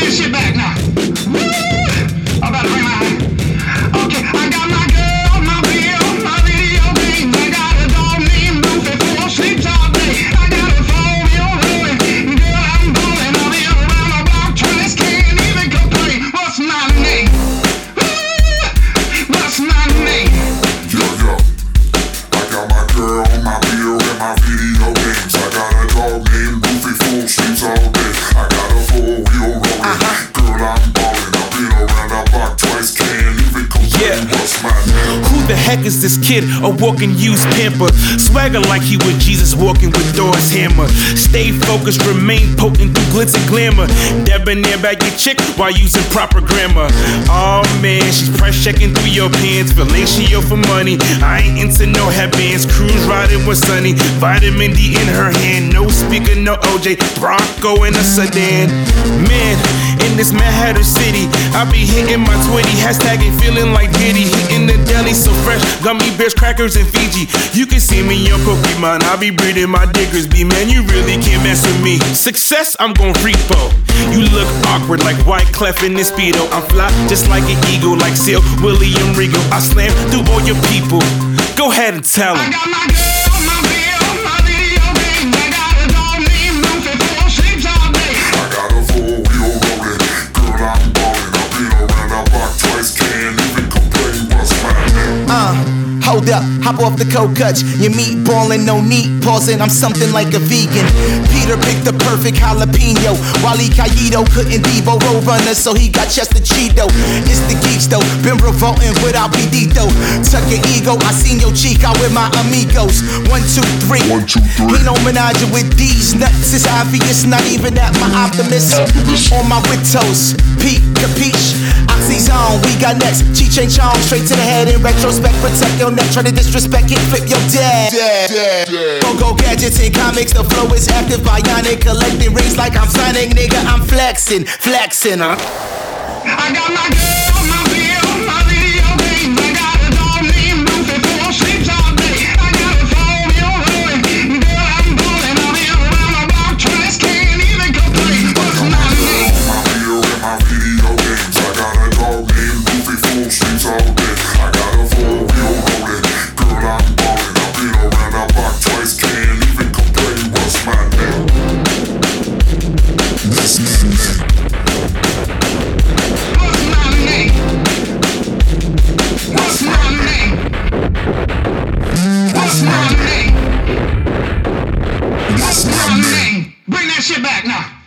that shit back now. Woo! I'm about to bring my. Okay, I got my girl, my bill, my video games. I got a dog named Luffy, 4 sleeps all day. I got a 4-wheel rolling. Girl, I'm ballin'. I've been around the block twice, can't even complain. What's my name? Woo! What's my name? Yo, yo. I got my girl, my bill, and my video games. I got a dog named Luffy, 4 sleeps all day. I got a 4-wheel rolling. Girl, I'm ballin'. I've been around the block twice, can't even complain. What's my name? Who the heck is this kid? A walking used pamper. Swagger like he with Jesus walking with Thor's hammer. Stay focused, remain potent through glitz and glamour. Debonair bag your chick while using proper grammar. Oh man, she's price checking through your pants. Fellatio for money. I ain't into no headbands. Cruise riding with Sunny. Vitamin D in her hand. No speaker, no OJ. Bronco in a sedan. Man, in this Manhattan city, I be hitting my Twitty. Hashtag it feeling like Diddy. Hitting the deli so fresh. Gummy bears, crackers, and Fiji. You can see me on Pokemon. I be breeding my diggers. B man, you really can't mess with me. Success, I'm gon' repo. You look awkward like White Clef in this Speedo. I'm fly just like an eagle, like Seal, William Regal. I slam through all your people. Go ahead and tell them. I got my girl, my bill, my video games. I got a dog named Luffy, 4 sleeps all day. I got a 4-wheel rolling. Girl, I'm ballin'. I've been around the block twice, can't even complain. What's my name? Hold up, hop off the cold cuts. Your meat ballin', no need pausing. I'm something like a vegan. Peter picked the perfect jalapeno. Wally Caído couldn't Devo road runner, so he got Chester Cheeto. It's the geeks though, been revolting without Pedito. Tuck your ego, I seen your cheek out with my amigos. 1, 2, 3. 1, 2, 3. Ain't no menage with these nuts. It's obvious, not even at my optimist. On my Witos, Pete, capiche. Oxyzone, we got next. Cheech and Chong, straight to the head in retrospect. Protect your neck, try to disrespect it, flip your dad. Go gadgets and comics, the flow is active, bionic, collecting rings like I'm signing, nigga. I'm flexing, huh? I got my girl, my bill, my video games. I got a dog named Luffy, 4 sleeps all day. I got a 4-wheel rolling. Girl, I'm ballin'. I've been around the block twice, can't even complain. What's my name? My bill and my video games. I got a dog named Luffy, 4 sleeps all day. I got a 4-wheel rolling. Girl, I'm ballin'. I've been around the block twice, can't even complain. What's my name? What's my name? What's my name? What's my name? What's my name? What's my name? Bring that shit back now.